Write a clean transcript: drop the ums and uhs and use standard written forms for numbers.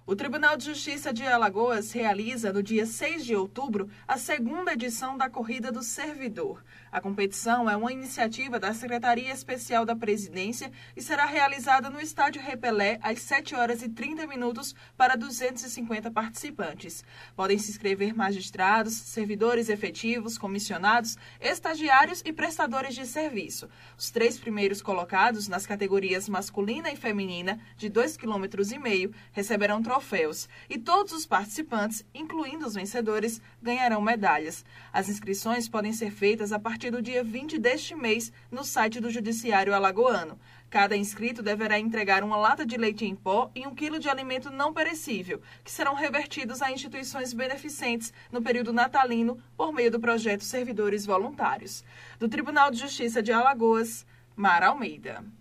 O Tribunal de Justiça de Alagoas realiza, no dia 6 de outubro, a segunda edição da Corrida do Servidor. A competição é uma iniciativa da Secretaria Especial da Presidência e será realizada no Estádio Repelé às 7h30 para 250 participantes. Podem se inscrever magistrados, servidores efetivos, comissionados, estagiários e prestadores de serviço. Os 3 primeiros colocados nas categorias masculina e feminina, de 2,5 km, receberão troféus, e todos os participantes, incluindo os vencedores, ganharão medalhas. As inscrições podem ser feitas a partir do dia 20 deste mês no site do Judiciário Alagoano. Cada inscrito deverá entregar uma lata de leite em pó e 1 quilo de alimento não perecível, que serão revertidos a instituições beneficentes no período natalino por meio do projeto Servidores Voluntários. Do Tribunal de Justiça de Alagoas, Mara Almeida.